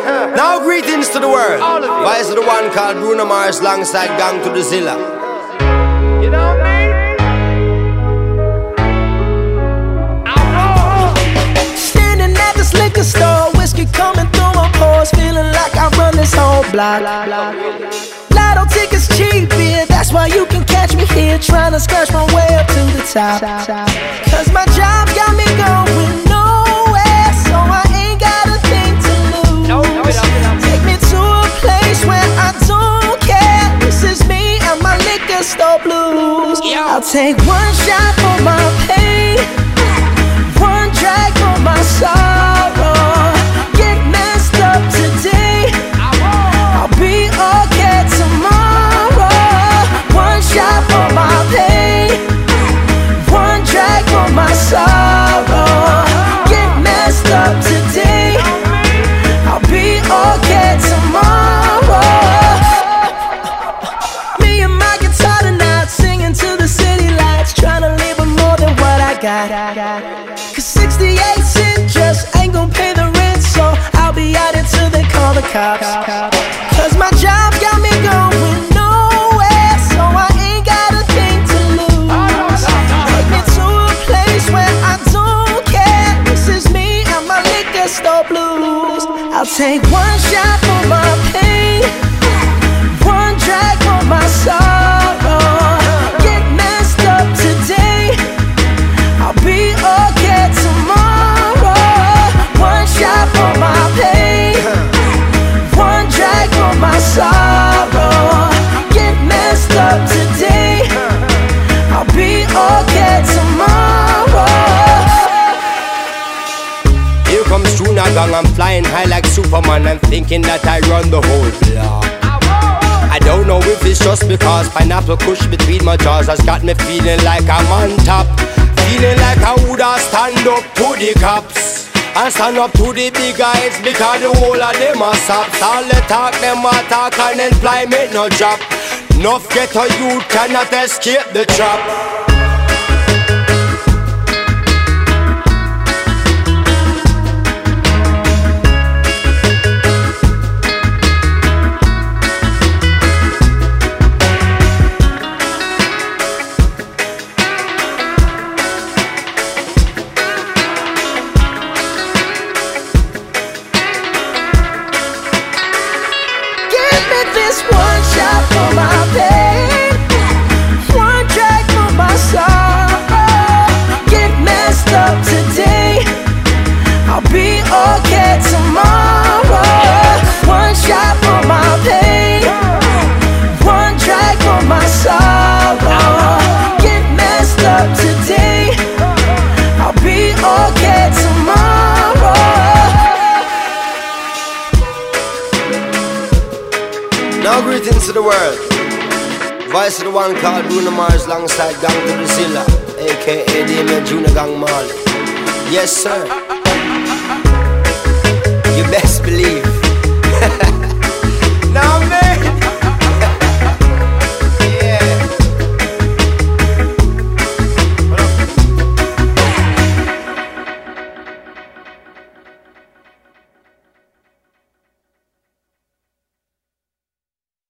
Now greetings to the world. Why is it the one called Bruno Mars alongside Gang to the Zilla? You know what I mean? Standing at this liquor store, whiskey coming through my pores, feeling like I run this whole block. Lotto tickets cheap, yeah, that's why you can catch me here, trying to scratch my way up to the top. Cause my job got me going nowhere, so I ain't got a thing to lose. Take me to a place where I don't care. This is me and my liquor store blues. I'll take one shot for my pain, one drag for my sorrow. Get messed up today, I'll be okay tomorrow. One shot for my pain, one drag for my sorrow. Get messed up today, I'll be okay tomorrow. Me and my guitar tonight, singing to the city lights, trying to live with more than what I got. Cause 68 cents just ain't gon' pay the rent, so I'll be out until they call the cops. Cause my job got me going nowhere, so I ain't got a thing to lose. Take me to a place where I don't care. This is me and my liquor store blues. I'll take one shot for my pain, one drag for my sorrow. Get messed up today, I'll be okay tomorrow. One shot for my pain, one drag for my sorrow. Get messed up today, I'll be okay tomorrow. Here comes Juna Gang, I'm flying high like Superman. I'm thinking that I run the whole block. I don't know if it's just because pineapple kush between my jaws has got me feeling like I'm on top. Feeling like I woulda stand up to the cops and stand up to the big guys, because the whole of them are sops. All the talk, them a talk, and employment no drop. Enough ghetto youth cannot escape the trap. One shot for my pain, one drag for my sorrow. Get messed up today, I'll be okay tomorrow. One shot for my pain, one drag for my sorrow. Get messed up today, I'll be okay tomorrow. Now greetings to the world. Voice of the one called Bruno Mars alongside Gang to the Zilla, aka Damien Junior Gang Marley. Yes sir, you best believe. Now